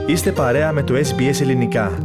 Είστε παρέα με το SBS Ελληνικά.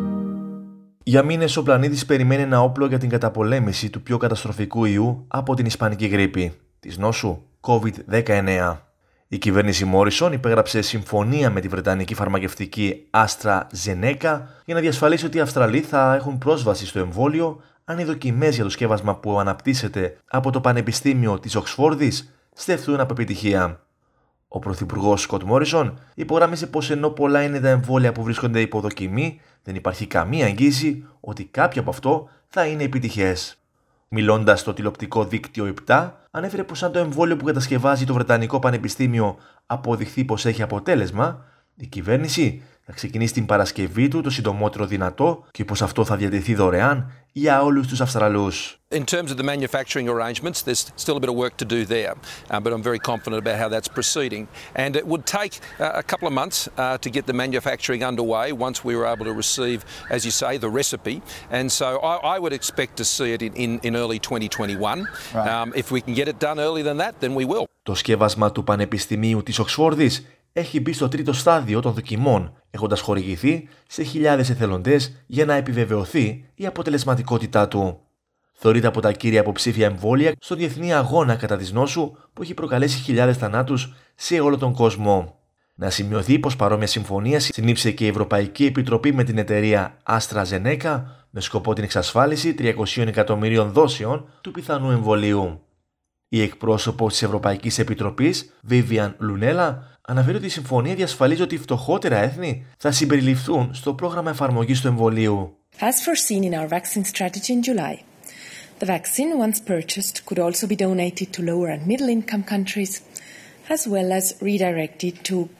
Για μήνες ο πλανήτης περιμένει ένα όπλο για την καταπολέμηση του πιο καταστροφικού ιού από την ισπανική γρίπη, της νόσου COVID-19. Η κυβέρνηση Μόρισον υπέγραψε συμφωνία με τη βρετανική φαρμακευτική AstraZeneca για να διασφαλίσει ότι οι Αυστραλοί θα έχουν πρόσβαση στο εμβόλιο αν οι δοκιμές για το σκεύασμα που αναπτύσσεται από το Πανεπιστήμιο της Οξφόρδης στεφθούν από επιτυχία. Ο Πρωθυπουργός Σκοτ Μόρισον υπογράμμισε πως ενώ πολλά είναι τα εμβόλια που βρίσκονται υπό δοκιμή, δεν υπάρχει καμία εγγύηση ότι κάποιο από αυτό θα είναι επιτυχές. Μιλώντας στο τηλεοπτικό δίκτυο 7, ανέφερε πως αν το εμβόλιο που κατασκευάζει το Βρετανικό Πανεπιστήμιο αποδειχθεί πως έχει αποτέλεσμα, η κυβέρνηση θα ξεκινήσει την παρασκευή του το συντομότερο δυνατό και πως αυτό θα διατεθεί δωρεάν για όλους τους Αυστραλούς. In terms of the manufacturing arrangements, there's still a bit of work to do there, but I'm very confident about how that's proceeding. And it would take a couple of months to get the manufacturing underway once we were able to receive, as you say, the recipe. And so I would expect to see it in early 2021. Right. If we can get it done earlier than that, then we will. Το σκεύασμα του Πανεπιστημίου της Οξφόρδης έχει μπει στο τρίτο στάδιο των δοκιμών, έχοντας χορηγηθεί σε χιλιάδες εθελοντές για να επιβεβαιωθεί η αποτελεσματικότητά του. Θεωρείται από τα κύρια υποψήφια εμβόλια στο διεθνή αγώνα κατά της νόσου που έχει προκαλέσει χιλιάδες θανάτους σε όλο τον κόσμο. Να σημειωθεί πως παρόμοια συμφωνία συνήψε και η Ευρωπαϊκή Επιτροπή με την εταιρεία AstraZeneca με σκοπό την εξασφάλιση 300 εκατομμυρίων δόσεων του πιθανού εμβολίου. Η εκπρόσωπος της Ευρωπαϊκής Επιτροπής, Vivian Lunella, αναφέρει ότι η συμφωνία διασφαλίζει ότι οι φτωχότερα έθνη θα συμπεριληφθούν στο πρόγραμμα εφαρμογής του εμβολίου. As foreseen in our vaccine strategy in July, the vaccine, once purchased, could also be donated to lower and middle-income countries, as well as redirected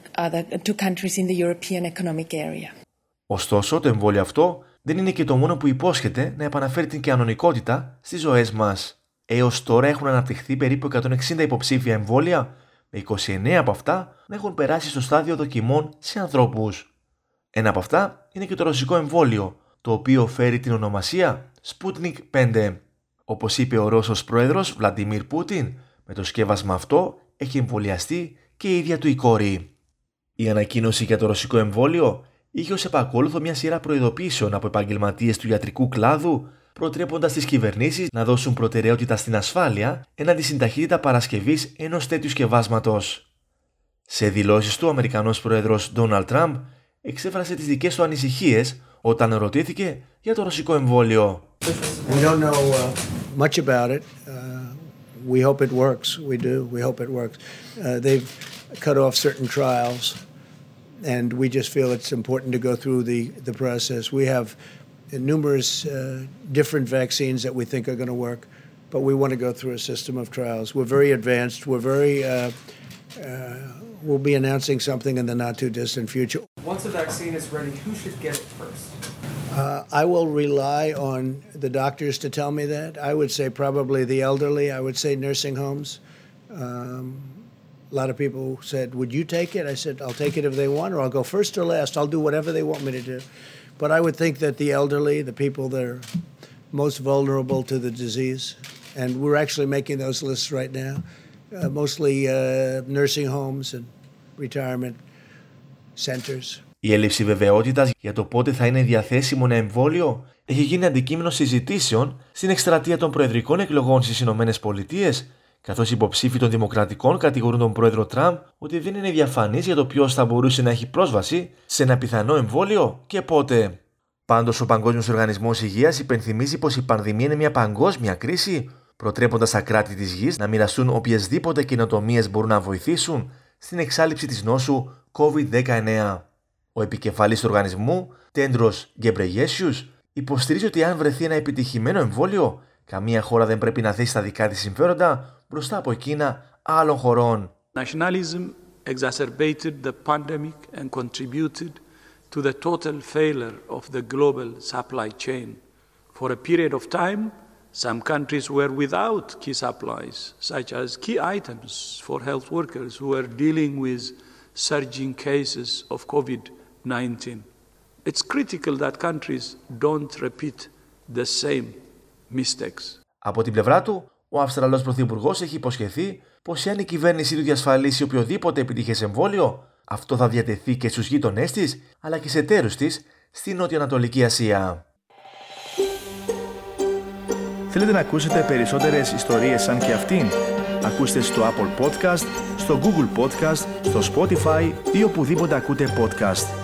to countries in the European Economic Area. Ωστόσο, το εμβόλιο αυτό δεν είναι και το μόνο που υπόσχεται να επαναφέρει την κανονικότητα στις ζωές μας. Έως τώρα έχουν αναπτυχθεί περίπου 160 υποψήφια εμβόλια, με 29 από αυτά να έχουν περάσει στο στάδιο δοκιμών σε ανθρώπους. Ένα από αυτά είναι και το ρωσικό εμβόλιο, το οποίο φέρει την ονομασία Sputnik 5. Όπως είπε ο Ρώσος πρόεδρος Βλαντιμίρ Πούτιν, με το σκεύασμα αυτό έχει εμβολιαστεί και η ίδια του η κόρη. Η ανακοίνωση για το ρωσικό εμβόλιο είχε ως επακόλουθο μια σειρά προειδοποιήσεων από επαγγελματίες του ιατρικού κλάδου, προτρέποντας τις κυβερνήσεις να δώσουν προτεραιότητα στην ασφάλεια έναντι στην ταχύτητα παρασκευής ενός τέτοιου σκευάσματος. Σε δηλώσεις του, ο Αμερικανός πρόεδρος Ντόναλντ Τραμπ εξέφρασε τις δικές του ανησυχίες όταν ρωτήθηκε για το ρωσικό εμβόλιο. We don't know much about it. We hope it works. We do. We hope it works. They've cut off certain trials, and we just feel it's important to go through the process. We have numerous different vaccines that we think are going to work, but we want to go through a system of trials. We're very advanced. We're very. We'll be announcing something in the not too distant future. Once the vaccine is ready, who should get it first? I will rely on the doctors to tell me that. I would say probably the elderly. I would say nursing homes. A lot of people said, would you take it? I said, I'll take it if they want, or I'll go first or last. I'll do whatever they want me to do. But I would think that the elderly, the people that are most vulnerable to the disease, and we're actually making those lists right now, mostly nursing homes and retirement centers. Η έλλειψη βεβαιότητας για το πότε θα είναι διαθέσιμο ένα εμβόλιο έχει γίνει αντικείμενο συζητήσεων στην εκστρατεία των προεδρικών εκλογών στις ΗΠΑ, καθώς οι υποψήφοι των Δημοκρατικών κατηγορούν τον πρόεδρο Τραμπ ότι δεν είναι διαφανής για το ποιος θα μπορούσε να έχει πρόσβαση σε ένα πιθανό εμβόλιο και πότε. Πάντως, ο Παγκόσμιος Οργανισμός Υγείας υπενθυμίζει πως η πανδημία είναι μια παγκόσμια κρίση, προτρέποντας τα κράτη της γης να μοιραστούν οποιασδήποτε καινοτομίες μπορούν να βοηθήσουν στην εξάλειψη της νόσου COVID-19. Ο επικεφαλής του οργανισμού, Τέντρος Γκεμπρεγιέσιους, υποστηρίζει ότι αν βρεθεί ένα επιτυχημένο εμβόλιο, καμία χώρα δεν πρέπει να θέσει τα δικά της συμφέροντα μπροστά από εκείνα άλλων χωρών. Nationalism exacerbated the pandemic and contributed to the total failure of the global supply chain. For a period of time, some countries were without key supplies, such as key items for health workers who were dealing with surging cases of COVID-19. It's critical that countries don't repeat the same mistakes. Από την πλευρά του, ο Αυστραλός Πρωθυπουργός έχει υποσχεθεί πως εάν η κυβέρνησή του διασφαλίσει οποιοδήποτε επιτυχές εμβόλιο, Αυτό θα διατεθεί και στους γείτονές της, αλλά και σε εταίρους της στη Νότιο-Ανατολική Ασία. Θέλετε να ακούσετε περισσότερες ιστορίες σαν και αυτήν? Ακούστε στο Apple Podcast, στο Google Podcast, στο Spotify ή οπουδήποτε ακούτε podcast.